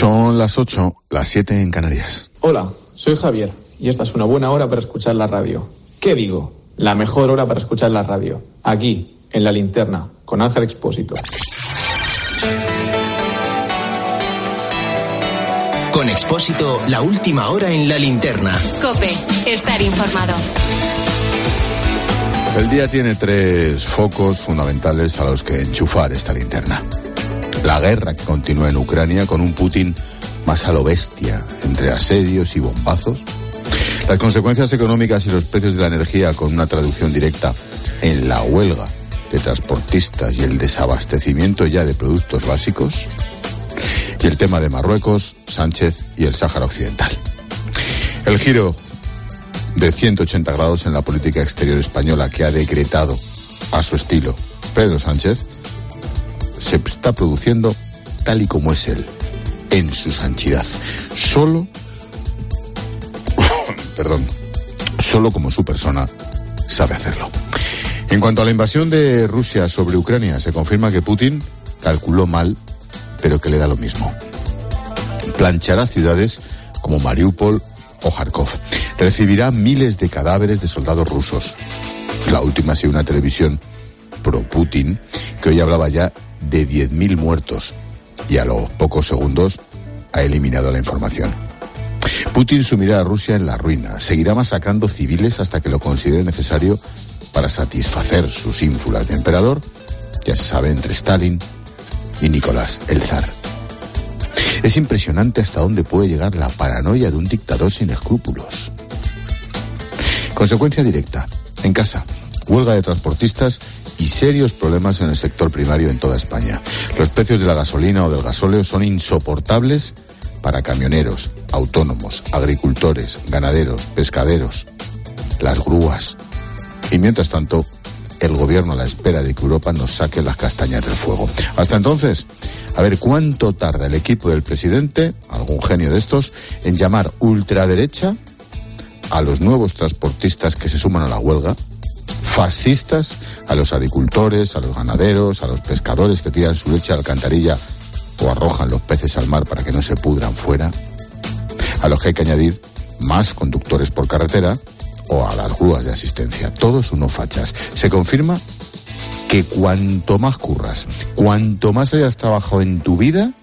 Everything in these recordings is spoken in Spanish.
Son las 8, las 7 en Canarias. Hola, soy Javier y esta es una buena hora para escuchar la radio. ¿Qué digo? La mejor hora para escuchar la radio. Aquí, en La Linterna, con Ángel Expósito. Con Expósito, la última hora en La Linterna. COPE, estar informado. El día tiene 3 focos fundamentales a los que enchufar esta linterna. La guerra que continúa en Ucrania con un Putin más a lo bestia, entre asedios y bombazos. Las consecuencias económicas y los precios de la energía con una traducción directa en la huelga de transportistas y el desabastecimiento ya de productos básicos. Y el tema de Marruecos, Sánchez y el Sáhara Occidental. El giro de 180 grados en la política exterior española que ha decretado a su estilo Pedro Sánchez se está produciendo tal y como es él, en su sanchidad. Solo como su persona sabe hacerlo. En cuanto a la invasión de Rusia sobre Ucrania, se confirma que Putin calculó mal, pero que le da lo mismo. Planchará ciudades como Mariupol o Kharkov. Recibirá miles de cadáveres de soldados rusos. La última ha sido una televisión pro-Putin que hoy hablaba ya de 10.000 muertos y a los pocos segundos ha eliminado la información. Putin sumirá a Rusia en la ruina, seguirá masacrando civiles hasta que lo considere necesario para satisfacer sus ínfulas de emperador, ya se sabe, entre Stalin y Nicolás el Zar. Es impresionante hasta dónde puede llegar la paranoia de un dictador sin escrúpulos. Consecuencia directa, en casa, huelga de transportistas y serios problemas en el sector primario en toda España. Los precios de la gasolina o del gasóleo son insoportables para camioneros, autónomos, agricultores, ganaderos, pescaderos, las grúas. Y mientras tanto, el gobierno a la espera de que Europa nos saque las castañas del fuego. Hasta entonces, a ver cuánto tarda el equipo del presidente, algún genio de estos, en llamar ultraderecha a los nuevos transportistas que se suman a la huelga, fascistas a los agricultores, a los ganaderos, a los pescadores que tiran su leche a la alcantarilla o arrojan los peces al mar para que no se pudran fuera, a los que hay que añadir más conductores por carretera o a las grúas de asistencia. Todos unos fachas. Se confirma que cuanto más curras, cuanto más hayas trabajado en tu vida,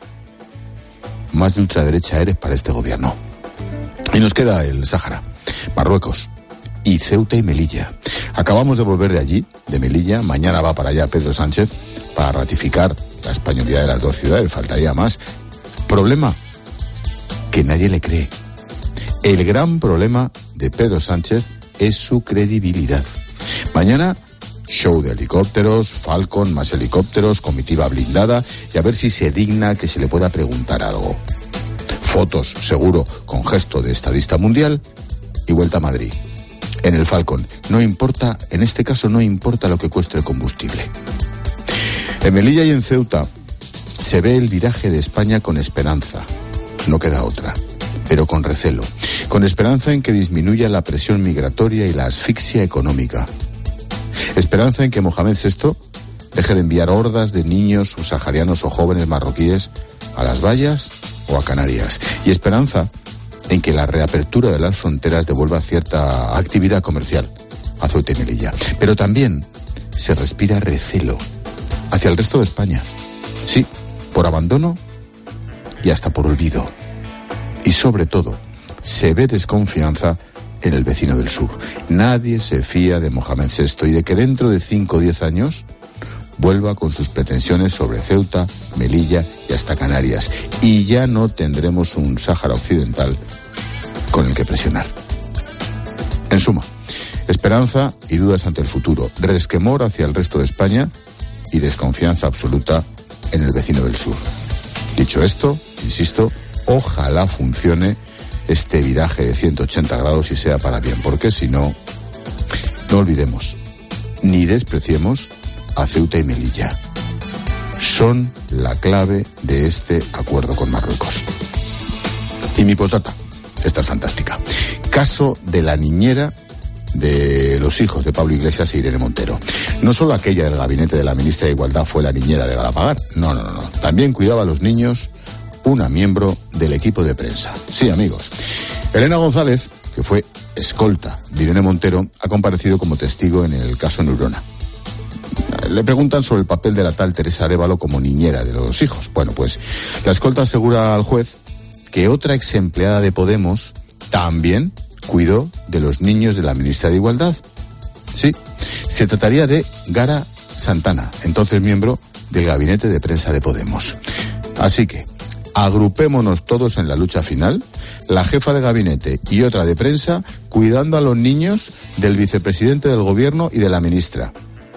más de ultraderecha eres para este gobierno. Y nos queda el Sáhara, Marruecos y Ceuta y Melilla. Acabamos de volver de allí, de Melilla. Mañana va para allá Pedro Sánchez para ratificar la españolidad de las dos ciudades. Faltaría más. Problema, que nadie le cree. El gran problema de Pedro Sánchez es su credibilidad. Mañana, show de helicópteros, Falcon, más helicópteros, comitiva blindada, y a ver si se digna que se le pueda preguntar algo. Fotos, seguro, con gesto de estadista mundial, y vuelta a Madrid. En el Falcon, no importa, en este caso no importa lo que cueste el combustible. En Melilla y en Ceuta se ve el viraje de España con esperanza. No queda otra, pero con recelo. Con esperanza en que disminuya la presión migratoria y la asfixia económica. Esperanza en que Mohamed VI deje de enviar hordas de niños subsaharianos o jóvenes marroquíes a las Bayas o a Canarias. Y esperanza en que la reapertura de las fronteras devuelva cierta actividad comercial a Ceuta y Melilla. Pero también se respira recelo hacia el resto de España. Sí, por abandono y hasta por olvido. Y sobre todo, se ve desconfianza en el vecino del sur. Nadie se fía de Mohamed VI y de que dentro de 5 o 10 años vuelva con sus pretensiones sobre Ceuta, Melilla y hasta Canarias. Y ya no tendremos un Sáhara Occidental con el que presionar. En suma, esperanza y dudas ante el futuro, resquemor hacia el resto de España y desconfianza absoluta en el vecino del sur. Dicho esto, insisto, ojalá funcione este viraje de 180 grados y sea para bien, porque si no, no olvidemos ni despreciemos a Ceuta y Melilla. Son la clave de este acuerdo con Marruecos. Y mi potata, esta es fantástica. Caso de la niñera de los hijos de Pablo Iglesias e Irene Montero. No solo aquella del gabinete de la ministra de Igualdad fue la niñera de Galapagar, no. También cuidaba a los niños una miembro del equipo de prensa. Sí, amigos. Elena González, que fue escolta de Irene Montero, ha comparecido como testigo en el caso Neurona. Le preguntan sobre el papel de la tal Teresa Arévalo como niñera de los hijos. Bueno, pues la escolta asegura al juez que otra ex empleada de Podemos también cuidó de los niños de la ministra de Igualdad. Sí, se trataría de Gara Santana, entonces miembro del gabinete de prensa de Podemos. Así que agrupémonos todos en la lucha final, la jefa de gabinete y otra de prensa, cuidando a los niños del vicepresidente del gobierno y de la ministra.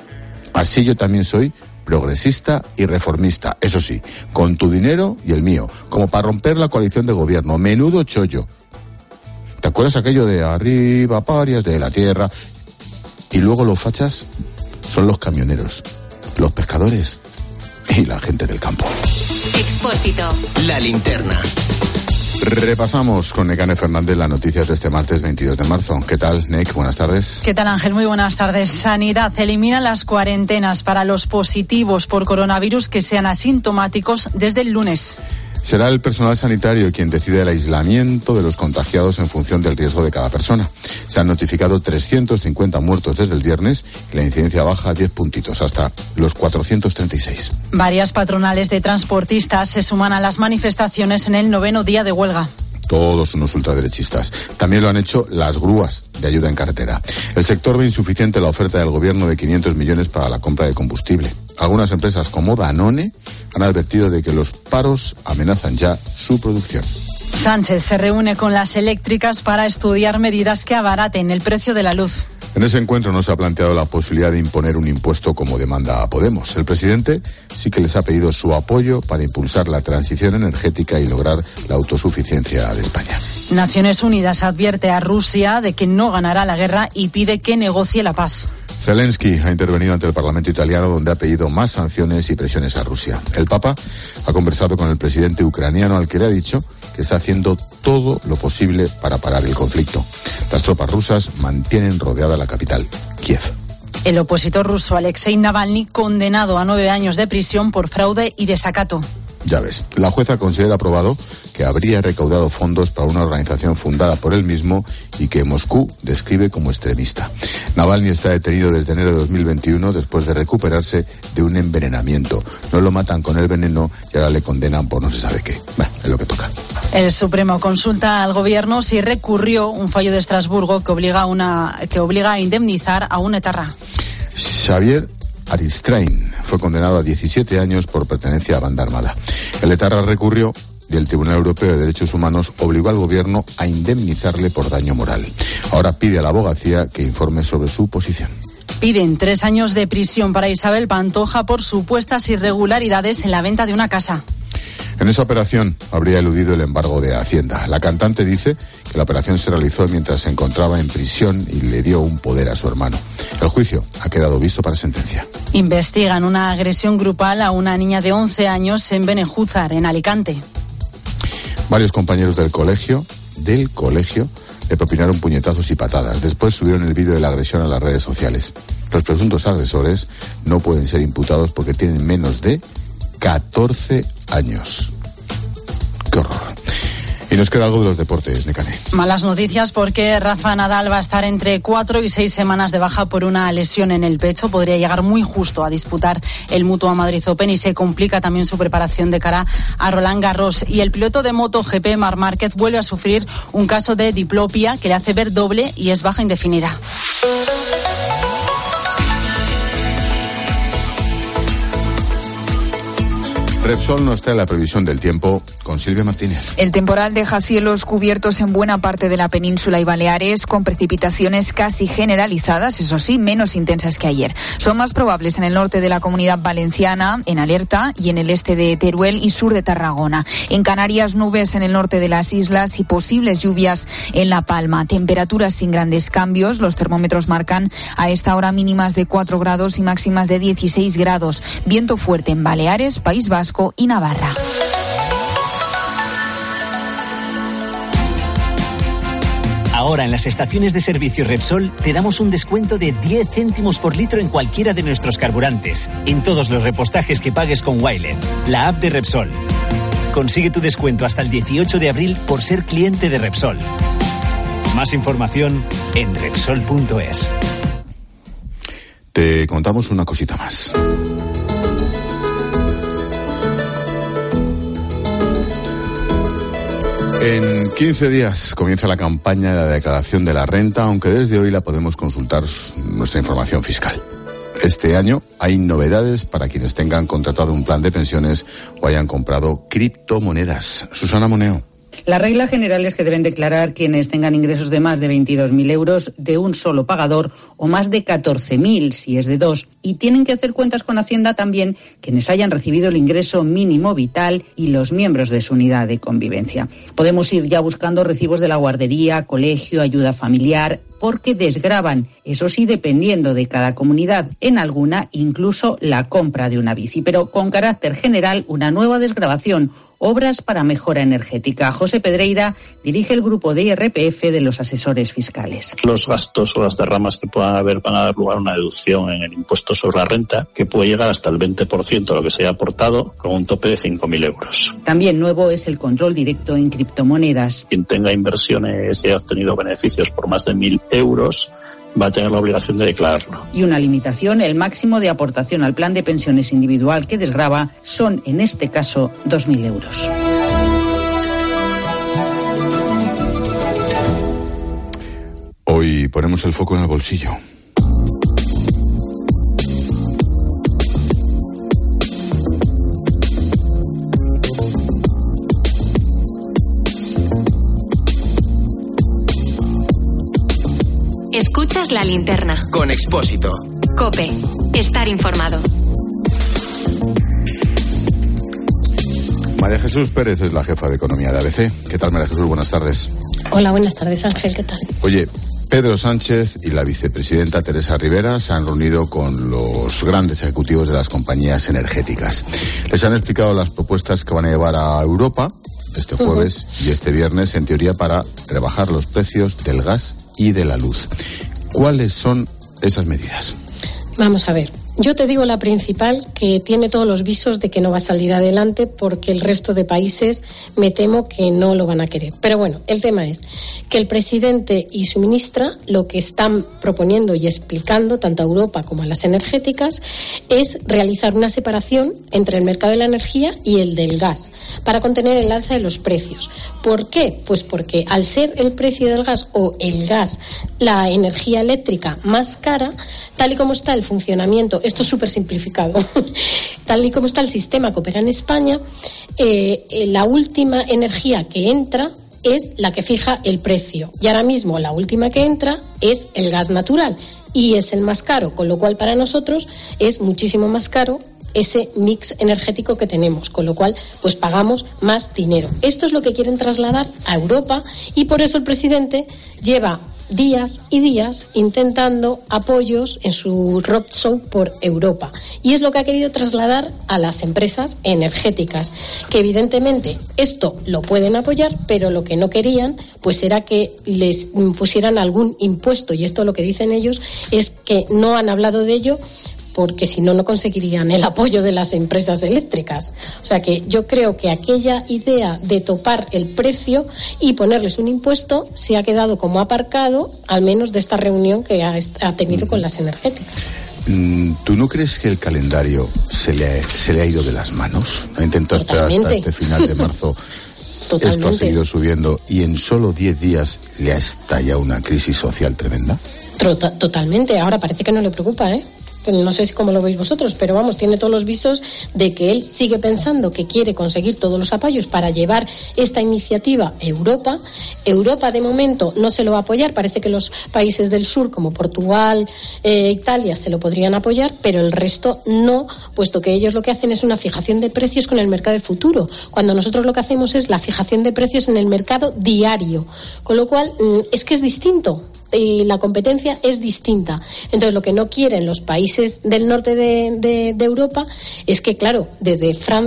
Así yo también soy progresista y reformista, eso sí, con tu dinero y el mío, como para romper la coalición de gobierno. Menudo chollo. ¿Te acuerdas aquello de arriba parias de la tierra? Y luego los fachas son los camioneros, los pescadores y la gente del campo. Expósito. La linterna. Repasamos con Nekane Fernández las noticias de este martes 22 de marzo. ¿Qué tal, Nek? Buenas tardes. ¿Qué tal, Ángel? Muy buenas tardes. Sanidad elimina las cuarentenas para los positivos por coronavirus que sean asintomáticos desde el lunes. Será el personal sanitario quien decide el aislamiento de los contagiados en función del riesgo de cada persona. Se han notificado 350 muertos desde el viernes y la incidencia baja 10 puntitos, hasta los 436. Varias patronales de transportistas se suman a las manifestaciones en el 9º día de huelga. Todos unos ultraderechistas. También lo han hecho las grúas de ayuda en carretera. El sector ve insuficiente la oferta del gobierno de 500 millones para la compra de combustible. Algunas empresas como Danone han advertido de que los paros amenazan ya su producción. Sánchez se reúne con las eléctricas para estudiar medidas que abaraten el precio de la luz. En ese encuentro no se ha planteado la posibilidad de imponer un impuesto como demanda a Podemos. El presidente sí que les ha pedido su apoyo para impulsar la transición energética y lograr la autosuficiencia de España. Naciones Unidas advierte a Rusia de que no ganará la guerra y pide que negocie la paz. Zelensky ha intervenido ante el Parlamento italiano, donde ha pedido más sanciones y presiones a Rusia. El Papa ha conversado con el presidente ucraniano, al que le ha dicho que está haciendo todo lo posible para parar el conflicto. Las tropas rusas mantienen rodeada la capital, Kiev. El opositor ruso Alexei Navalny, condenado a 9 años de prisión por fraude y desacato. Ya ves, la jueza considera aprobado que habría recaudado fondos para una organización fundada por él mismo y que Moscú describe como extremista. Navalny está detenido desde enero de 2021 después de recuperarse de un envenenamiento. No lo matan con el veneno y ahora le condenan por no se sabe qué. Bueno, es lo que toca. El Supremo consulta al Gobierno si recurrió un fallo de Estrasburgo que obliga a indemnizar a un etarra. Xavier Aristrain fue condenado a 17 años por pertenencia a banda armada. El etarra recurrió y el Tribunal Europeo de Derechos Humanos obligó al gobierno a indemnizarle por daño moral. Ahora pide a la abogacía que informe sobre su posición. Piden 3 años de prisión para Isabel Pantoja por supuestas irregularidades en la venta de una casa. En esa operación habría eludido el embargo de Hacienda. La cantante dice que la operación se realizó mientras se encontraba en prisión y le dio un poder a su hermano. El juicio ha quedado visto para sentencia. Investigan una agresión grupal a una niña de 11 años en Benejúzar, en Alicante. Varios compañeros del colegio, le propinaron puñetazos y patadas. Después subieron el vídeo de la agresión a las redes sociales. Los presuntos agresores no pueden ser imputados porque tienen menos de 14 años. ¡Qué horror! Y nos queda algo de los deportes, Nekane. Malas noticias porque Rafa Nadal va a estar entre 4 y 6 semanas de baja por una lesión en el pecho. Podría llegar muy justo a disputar el Mutua Madrid Open y se complica también su preparación de cara a Roland Garros. Y el piloto de MotoGP, Marc Márquez, vuelve a sufrir un caso de diplopia que le hace ver doble y es baja indefinida. Repsol no está en la previsión del tiempo con Silvia Martínez. El temporal deja cielos cubiertos en buena parte de la península y Baleares, con precipitaciones casi generalizadas, eso sí, menos intensas que ayer. Son más probables en el norte de la Comunidad Valenciana, en alerta, y en el este de Teruel y sur de Tarragona. En Canarias, nubes en el norte de las islas y posibles lluvias en La Palma. Temperaturas sin grandes cambios. Los termómetros marcan a esta hora mínimas de 4 grados y máximas de 16 grados. Viento fuerte en Baleares, País Vasco y Navarra. Ahora en las estaciones de servicio Repsol te damos un descuento de 10 céntimos por litro en cualquiera de nuestros carburantes, en todos los repostajes que pagues con Wilet, la app de Repsol. Consigue tu descuento hasta el 18 de abril por ser cliente de Repsol. Más información en Repsol.es. Te contamos una cosita más. En 15 días comienza la campaña de la declaración de la renta, aunque desde hoy la podemos consultar nuestra información fiscal. Este año hay novedades para quienes tengan contratado un plan de pensiones o hayan comprado criptomonedas. Susana Moneo. La regla general es que deben declarar quienes tengan ingresos de más de 22.000 euros de un solo pagador o más de 14.000 si es de dos. Y tienen que hacer cuentas con Hacienda también quienes hayan recibido el ingreso mínimo vital y los miembros de su unidad de convivencia. Podemos ir ya buscando recibos de la guardería, colegio, ayuda familiar, porque desgravan, eso sí, dependiendo de cada comunidad, en alguna incluso la compra de una bici. Pero con carácter general, una nueva desgravación, obras para mejora energética. José Pedreira dirige el grupo de IRPF de los asesores fiscales. Los gastos o las derramas que puedan haber van a dar lugar a una deducción en el impuesto sobre la renta que puede llegar hasta el 20% de lo que se haya aportado, con un tope de 5.000 euros. También nuevo es el control directo en criptomonedas. Quien tenga inversiones y haya obtenido beneficios por más de 1.000 euros va a tener la obligación de declararlo. Y una limitación, el máximo de aportación al plan de pensiones individual que desgrava son, en este caso, 2.000 euros. Hoy ponemos el foco en el bolsillo. Escuchas La Linterna. Con Expósito. COPE. Estar informado. María Jesús Pérez es la jefa de Economía de ABC. ¿Qué tal, María Jesús? Buenas tardes. Hola, buenas tardes, Ángel. ¿Qué tal? Oye, Pedro Sánchez y la vicepresidenta Teresa Rivera se han reunido con los grandes ejecutivos de las compañías energéticas. Les han explicado las propuestas que van a llevar a Europa este jueves y este viernes, en teoría, para rebajar los precios del gas y de la luz. ¿Cuáles son esas medidas? Vamos a ver. Yo te digo la principal, que tiene todos los visos de que no va a salir adelante porque el resto de países me temo que no lo van a querer. Pero bueno, el tema es que el presidente y su ministra lo que están proponiendo y explicando tanto a Europa como a las energéticas es realizar una separación entre el mercado de la energía y el del gas para contener el alza de los precios. ¿Por qué? Pues porque al ser el precio del gas o el gas, la energía eléctrica más cara, tal y como está el funcionamiento, esto es súper simplificado, tal y como está el sistema que opera en España, la última energía que entra es la que fija el precio. Y ahora mismo la última que entra es el gas natural y es el más caro, con lo cual para nosotros es muchísimo más caro ese mix energético que tenemos, con lo cual pues pagamos más dinero. Esto es lo que quieren trasladar a Europa y por eso el presidente lleva días y días intentando apoyos en su roadshow por Europa. Y es lo que ha querido trasladar a las empresas energéticas, que evidentemente esto lo pueden apoyar, pero lo que no querían pues era que les pusieran algún impuesto. Y esto lo que dicen ellos es que no han hablado de ello porque si no, no conseguirían el apoyo de las empresas eléctricas. O sea que yo creo que aquella idea de topar el precio y ponerles un impuesto se ha quedado como aparcado, al menos de esta reunión que ha tenido con las energéticas. ¿Tú no crees que el calendario se le ha ido de las manos? ¿Ha intentado esperar hasta este final de marzo? Esto ha seguido subiendo y en solo 10 días le ha estallado una crisis social tremenda. Totalmente. Ahora parece que no le preocupa, ¿eh? No sé cómo lo veis vosotros, pero vamos, tiene todos los visos de que él sigue pensando que quiere conseguir todos los apoyos para llevar esta iniciativa a Europa. Europa de momento no se lo va a apoyar, parece que los países del sur como Portugal, Italia se lo podrían apoyar, pero el resto no, puesto que ellos lo que hacen es una fijación de precios con el mercado de futuro, cuando nosotros lo que hacemos es la fijación de precios en el mercado diario, con lo cual es que es distinto. Y la competencia es distinta. Entonces, lo que no quieren los países del norte de Europa es que, claro, desde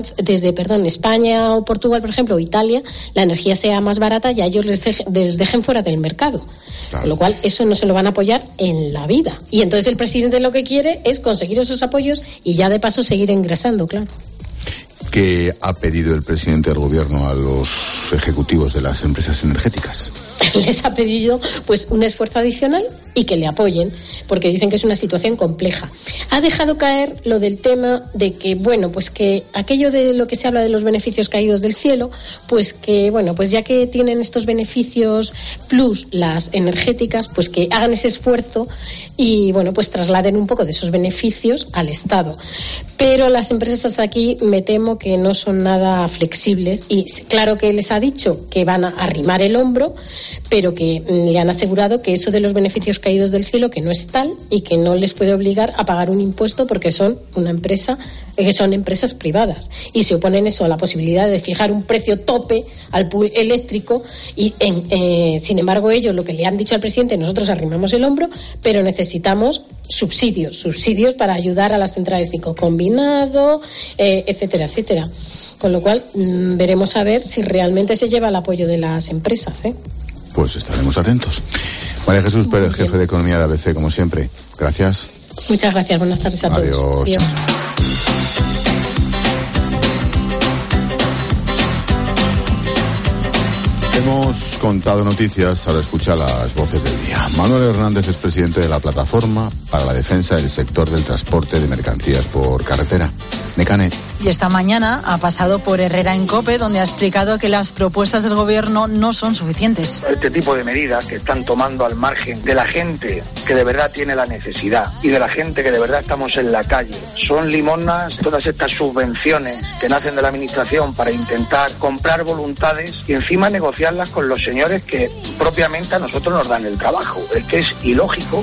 España o Portugal, por ejemplo, o Italia, la energía sea más barata y a ellos les dejen fuera del mercado. Claro. Con lo cual, eso no se lo van a apoyar en la vida. Y entonces el presidente lo que quiere es conseguir esos apoyos y ya de paso seguir ingresando, claro. ¿Qué ha pedido el presidente del gobierno a los ejecutivos de las empresas energéticas? Les ha pedido pues un esfuerzo adicional y que le apoyen, porque dicen que es una situación compleja. Ha dejado caer lo del tema de que, bueno, pues que aquello de lo que se habla de los beneficios caídos del cielo, pues que, bueno, pues ya que tienen estos beneficios plus las energéticas, pues que hagan ese esfuerzo y, bueno, pues trasladen un poco de esos beneficios al Estado. Pero las empresas aquí me temo que no son nada flexibles y claro que les ha dicho que van a arrimar el hombro, pero que le han asegurado que eso de los beneficios caídos del cielo que no es tal y que no les puede obligar a pagar un impuesto porque son una empresa, que son empresas privadas y se oponen eso a la posibilidad de fijar un precio tope al pool eléctrico y sin embargo ellos lo que le han dicho al presidente, nosotros arrimamos el hombro, pero necesitamos subsidios para ayudar a las centrales ciclo combinado, etcétera, etcétera. Con lo cual veremos a ver si realmente se lleva el apoyo de las empresas, Pues estaremos atentos. María Jesús Pérez, jefe de Economía de ABC, como siempre. Gracias. Muchas gracias. Buenas tardes a todos. Adiós. Hemos contado noticias, ahora escucha las voces del día. Manuel Hernández es presidente de la Plataforma para la Defensa del Sector del Transporte de Mercancías por Carretera. Necane. Y esta mañana ha pasado por Herrera en COPE, donde ha explicado que las propuestas del gobierno no son suficientes. Este tipo de medidas que están tomando al margen de la gente que de verdad tiene la necesidad y de la gente que de verdad estamos en la calle. Son limosnas, todas estas subvenciones que nacen de la administración para intentar comprar voluntades y encima negociarlas con los señores que propiamente a nosotros nos dan el trabajo. Es que es ilógico.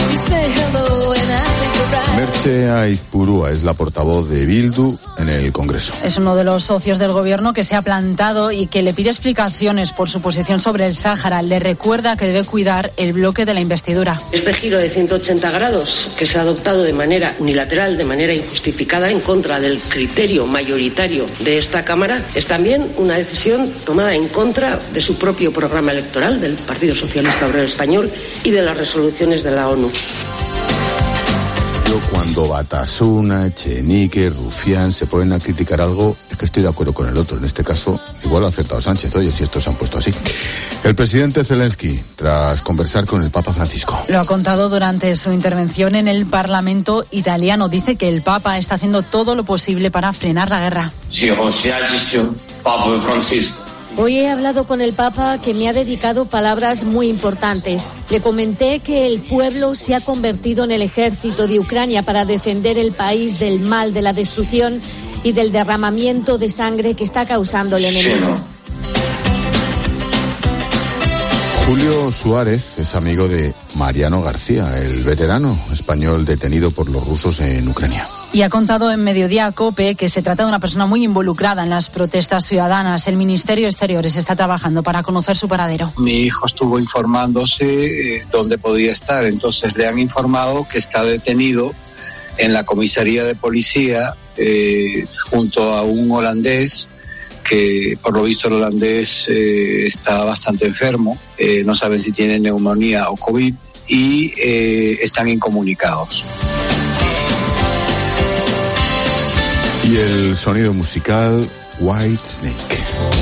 Merche Aizpurúa es la portavoz de Bildu en el Congreso. Es uno de los socios del gobierno que se ha plantado y que le pide explicaciones por su posición sobre el Sáhara. Le recuerda que debe cuidar el bloque de la investidura. Este giro de 180 grados que se ha adoptado de manera unilateral, de manera injustificada, en contra del criterio mayoritario de esta Cámara, es también una decisión tomada en contra de su propio programa electoral, del Partido Socialista Obrero Español, y de las resoluciones de la ONU. Cuando Batasuna, Echenique, Rufián se ponen a criticar algo, es que estoy de acuerdo con el otro. En este caso, igual ha acertado Sánchez, oye, si estos se han puesto así. El presidente Zelensky, tras conversar con el Papa Francisco. Lo ha contado durante su intervención en el Parlamento italiano. Dice que el Papa está haciendo todo lo posible para frenar la guerra. Papa Francisco. Hoy he hablado con el Papa, que me ha dedicado palabras muy importantes. Le comenté que el pueblo se ha convertido en el ejército de Ucrania para defender el país del mal, de la destrucción y del derramamiento de sangre que está causando el enemigo. Julio Suárez es amigo de Mariano García, el veterano español detenido por los rusos en Ucrania. Y ha contado en Mediodía COPE que se trata de una persona muy involucrada en las protestas ciudadanas. El Ministerio de Exteriores está trabajando para conocer su paradero. Mi hijo estuvo informándose dónde podía estar, entonces le han informado que está detenido en la comisaría de policía junto a un holandés, que por lo visto el holandés está bastante enfermo, no saben si tiene neumonía o COVID y están incomunicados. Y el sonido musical White Snake.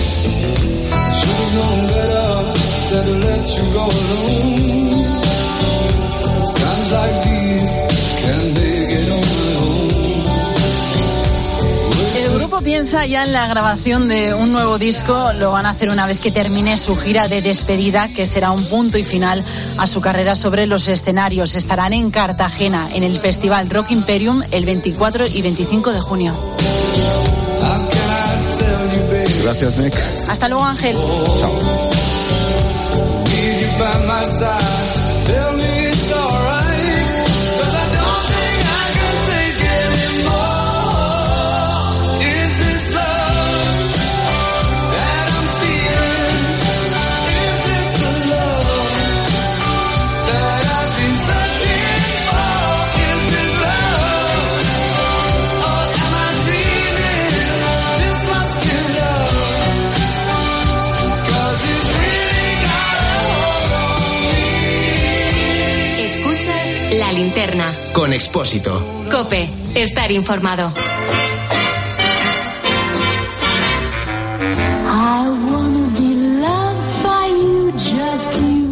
El grupo piensa ya en la grabación de un nuevo disco. Lo van a hacer una vez que termine su gira de despedida, que será un punto y final a su carrera sobre los escenarios. Estarán en Cartagena, en el Festival Rock Imperium, el 24 y 25 de junio. Gracias, Nick. Hasta luego, Ángel. Chao. La linterna. Con Expósito. COPE. Estar informado.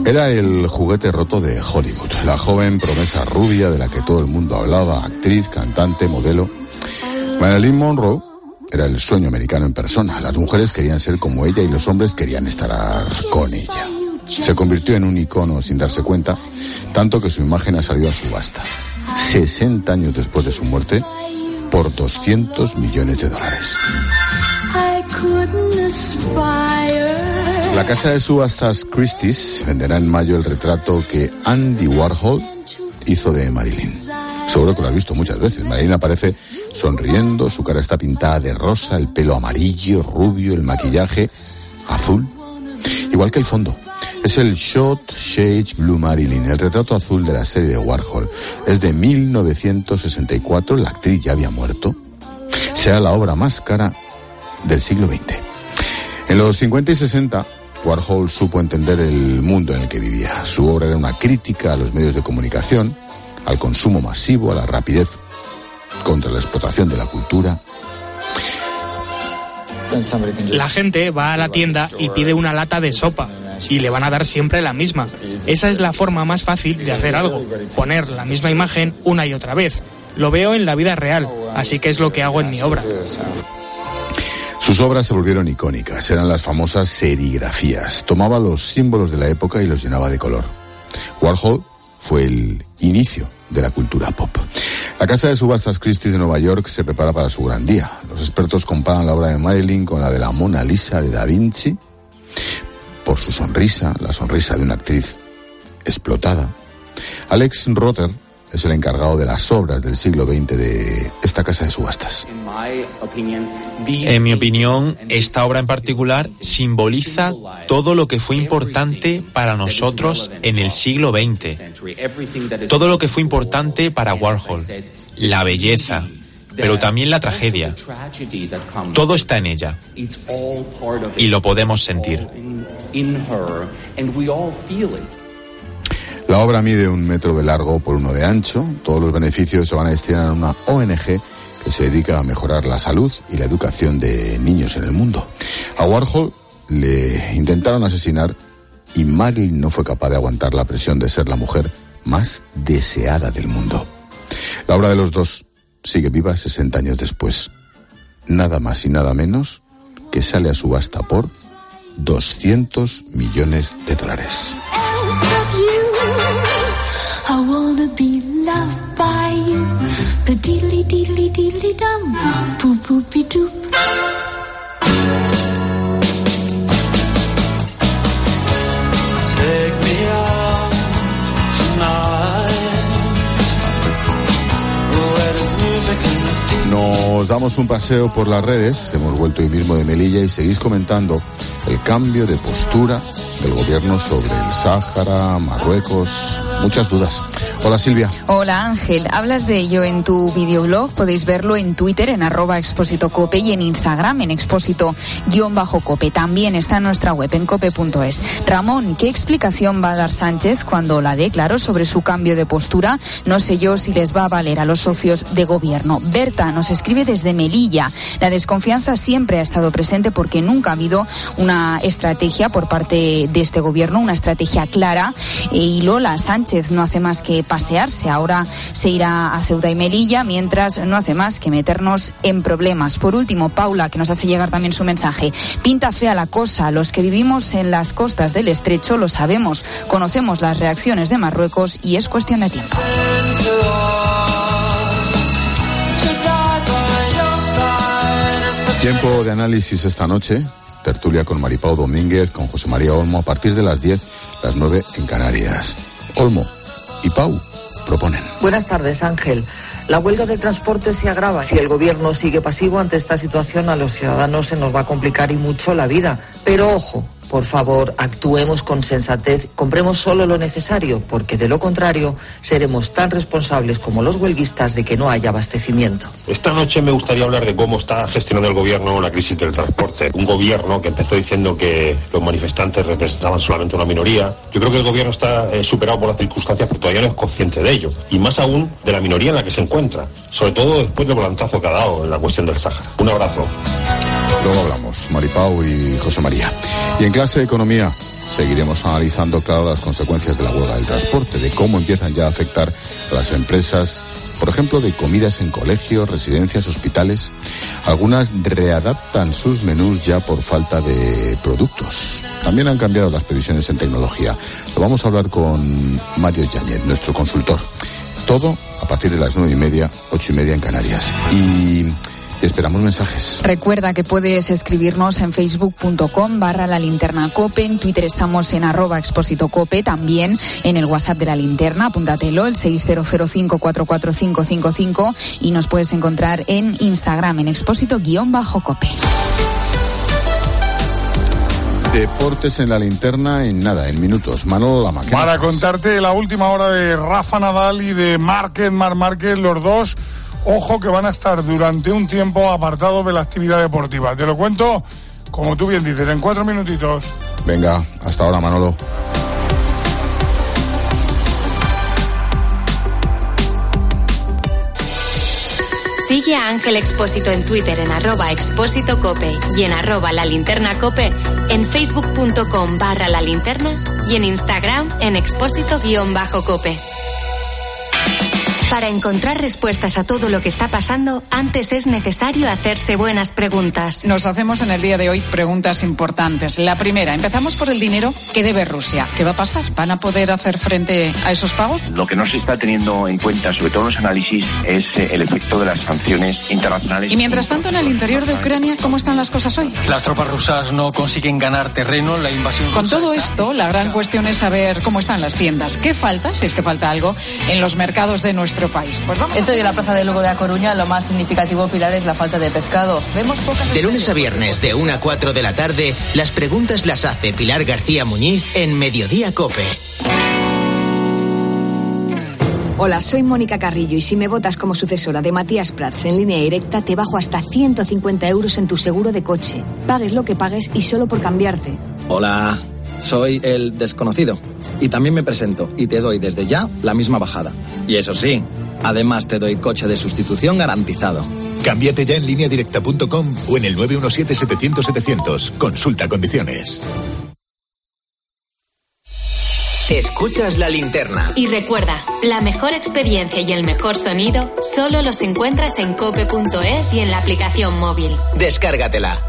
Era el juguete roto de Hollywood, la joven promesa rubia de la que todo el mundo hablaba, actriz, cantante, modelo. Marilyn Monroe era el sueño americano en persona. Las mujeres querían ser como ella y los hombres querían estar con ella. Se convirtió en un icono sin darse cuenta, tanto que su imagen ha salido a subasta, 60 años después de su muerte, por $200 millones. La casa de subastas Christie's venderá en mayo el retrato que Andy Warhol hizo de Marilyn. Seguro que lo has visto muchas veces. Marilyn aparece sonriendo, su cara está pintada de rosa, el pelo amarillo, rubio, el maquillaje azul, igual que el fondo. Es el Shot Shade Blue Marilyn, el retrato azul de la serie de Warhol. Es de 1964, la actriz ya había muerto. Será la obra más cara del siglo XX. En los 50 y 60, Warhol supo entender el mundo en el que vivía. Su obra era una crítica a los medios de comunicación, al consumo masivo, a la rapidez, contra la explotación de la cultura. La gente va a la tienda y pide una lata de sopa y le van a dar siempre la misma. Esa es la forma más fácil de hacer algo, poner la misma imagen una y otra vez. Lo veo en la vida real, así que es lo que hago en mi obra. Sus obras se volvieron icónicas, eran las famosas serigrafías. Tomaba los símbolos de la época y los llenaba de color. Warhol fue el inicio de la cultura pop. La casa de subastas Christie's de Nueva York se prepara para su gran día. Los expertos comparan la obra de Marilyn con la de la Mona Lisa de Da Vinci por su sonrisa, la sonrisa de una actriz explotada. Alex Rotter es el encargado de las obras del siglo XX de esta casa de subastas. En mi opinión, esta obra en particular simboliza todo lo que fue importante para nosotros en el siglo XX. Todo lo que fue importante para Warhol. La belleza, pero también la tragedia. Todo está en ella. Y lo podemos sentir. La obra mide 1 metro de largo por 1 de ancho. Todos los beneficios se van a destinar a una ONG que se dedica a mejorar la salud y la educación de niños en el mundo. A Warhol le intentaron asesinar y Marilyn no fue capaz de aguantar la presión de ser la mujer más deseada del mundo. La obra de los dos sigue viva 60 años después. Nada más y nada menos que sale a subasta por $200 millones. I wanna be loved by you. The diddly diddly diddly dum. Poop poopy doop. Take me out tonight. Where there's music and there's people. Nos damos un paseo por las redes, hemos vuelto hoy mismo de Melilla y seguís comentando el cambio de postura del gobierno sobre el Sáhara, Marruecos, muchas dudas. Hola Silvia. Hola Ángel, hablas de ello en tu videoblog, podéis verlo en Twitter en @expósitocope y en Instagram en expósito_cope. También está en nuestra web en cope.es. Ramón, ¿qué explicación va a dar Sánchez cuando la dé, claro, sobre su cambio de postura? No sé yo si les va a valer a los socios de gobierno. Berta nos escribe desde Melilla. La desconfianza siempre ha estado presente porque nunca ha habido una estrategia por parte de este gobierno, una estrategia clara. Y Lola, Sánchez no hace más que pasearse. Ahora se irá a Ceuta y Melilla, mientras no hace más que meternos en problemas. Por último, Paula, que nos hace llegar también su mensaje. Pinta fea la cosa. Los que vivimos en las costas del Estrecho lo sabemos. Conocemos las reacciones de Marruecos y es cuestión de tiempo. Tiempo de análisis esta noche. Tertulia con Maripau Domínguez, con José María Olmo, a partir de las 10, las 9 en Canarias. Olmo y Pau proponen. Buenas tardes, Ángel. La huelga de transporte se agrava. Si el gobierno sigue pasivo ante esta situación, a los ciudadanos se nos va a complicar y mucho la vida. Pero ojo, por favor, actuemos con sensatez, compremos solo lo necesario, porque de lo contrario seremos tan responsables como los huelguistas de que no haya abastecimiento. Esta noche me gustaría hablar de cómo está gestionando el gobierno la crisis del transporte. Un gobierno que empezó diciendo que los manifestantes representaban solamente una minoría. Yo creo que el gobierno está superado por las circunstancias, pero todavía no es consciente de ello. Y más aún de la minoría en la que se encuentra, sobre todo después del volantazo que ha dado en la cuestión del Sáhara. Un abrazo. Luego hablamos, Maripau y José María. Y en clase de economía, Seguiremos analizando, claro, las consecuencias de la huelga del transporte, de cómo empiezan ya a afectar a las empresas, por ejemplo, de comidas en colegios, residencias, hospitales. Algunas readaptan sus menús ya por falta de productos. También han cambiado las previsiones en tecnología. Lo vamos a hablar con Mario Yáñez, nuestro consultor. Todo a partir de las 9:30, 8:30 en Canarias. Y esperamos mensajes. Recuerda que puedes escribirnos en facebook.com/lalinternacope, en Twitter estamos en @expósitocope, también en el WhatsApp de La Linterna, apúntatelo, el 600544555, y nos puedes encontrar en Instagram en expósito_cope. Deportes en La Linterna en nada, en minutos. Manolo Lama. Para contarte la última hora de Rafa Nadal y de Marc Márquez, los dos, ojo que van a estar durante un tiempo apartados de la actividad deportiva. Te lo cuento, como tú bien dices, en 4 minutitos. Venga, hasta ahora, Manolo. Sigue a Ángel Expósito en Twitter en @expósitocope y en @lalinternacope, en facebook.com/lalinterna y en Instagram en expósito_cope. Para encontrar respuestas a todo lo que está pasando, antes es necesario hacerse buenas preguntas. Nos hacemos en el día de hoy preguntas importantes. La primera, empezamos por el dinero que debe Rusia. ¿Qué va a pasar? ¿Van a poder hacer frente a esos pagos? Lo que no se está teniendo en cuenta, sobre todo en los análisis, es el efecto de las sanciones internacionales. Y mientras tanto, en el interior de Ucrania, ¿cómo están las cosas hoy? Las tropas rusas no consiguen ganar terreno, la invasión rusa. Con todo esto, la gran cuestión es saber cómo están las tiendas. ¿Qué falta, si es que falta algo, en los mercados de nuestro país? Pues vamos. Estoy en la plaza de Lugo de A Coruña. Lo más significativo, Pilar, es la falta de pescado. Vemos pocas... De lunes a viernes, de 1 a 4 de la tarde, las preguntas las hace Pilar García Muñiz en Mediodía COPE. Hola, soy Mónica Carrillo y si me votas como sucesora de Matías Prats en Línea Directa, te bajo hasta 150 euros en tu seguro de coche. Pagues lo que pagues y solo por cambiarte. Hola, soy el desconocido. Y también me presento y te doy desde ya la misma bajada. Y eso sí, además te doy coche de sustitución garantizado. Cámbiate ya en lineadirecta.com o en el 917-700-700. Consulta condiciones. Escuchas La Linterna. Y recuerda, la mejor experiencia y el mejor sonido solo los encuentras en cope.es y en la aplicación móvil. Descárgatela.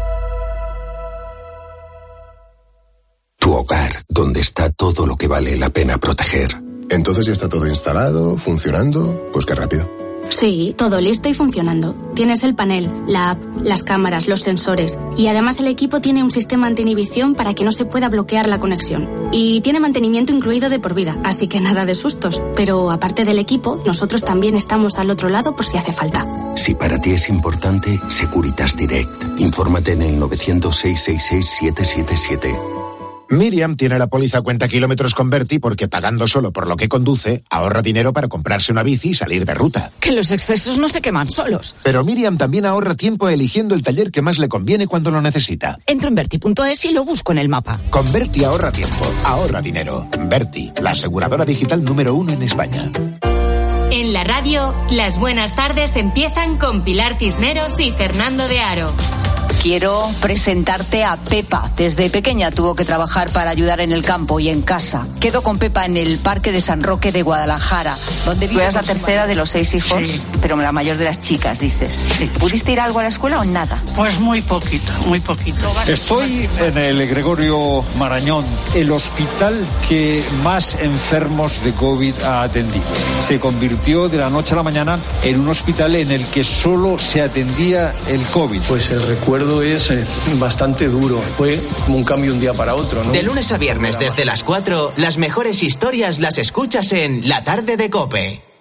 Tu hogar, donde está todo lo que vale la pena proteger. Entonces ya está todo instalado, funcionando. Pues qué rápido. Sí, todo listo y funcionando. Tienes el panel, la app, las cámaras, los sensores. Y además el equipo tiene un sistema anti-inhibición para que no se pueda bloquear la conexión. Y tiene mantenimiento incluido de por vida, así que nada de sustos. Pero aparte del equipo, nosotros también estamos al otro lado por si hace falta. Si para ti es importante, Securitas Direct. Infórmate en el 900-666-777. Miriam tiene la póliza cuenta kilómetros con Berti porque pagando solo por lo que conduce, ahorra dinero para comprarse una bici y salir de ruta. Que los excesos no se queman solos. Pero Miriam también ahorra tiempo eligiendo el taller que más le conviene cuando lo necesita. Entro en Berti.es y lo busco en el mapa. Con Berti ahorra tiempo, ahorra dinero. Berti, la aseguradora digital número 1 en España. En la radio, las buenas tardes empiezan con Pilar Cisneros y Fernando de Aro. Quiero presentarte a Pepa. Desde pequeña tuvo que trabajar para ayudar en el campo y en casa. Quedó con Pepa en el Parque de San Roque de Guadalajara, donde vive. Tú eras la tercera de los 6 hijos, sí, pero la mayor de las chicas, dices. Sí. ¿Pudiste ir algo a la escuela o nada? Pues muy poquito, muy poquito. Estoy en el Gregorio Marañón, el hospital que más enfermos de COVID ha atendido. Se convirtió de la noche a la mañana en un hospital en el que solo se atendía el COVID. Pues el recuerdo es bastante duro. Fue como un cambio de un día para otro, ¿no? De lunes a viernes desde las 4, las mejores historias las escuchas en La Tarde de COPE.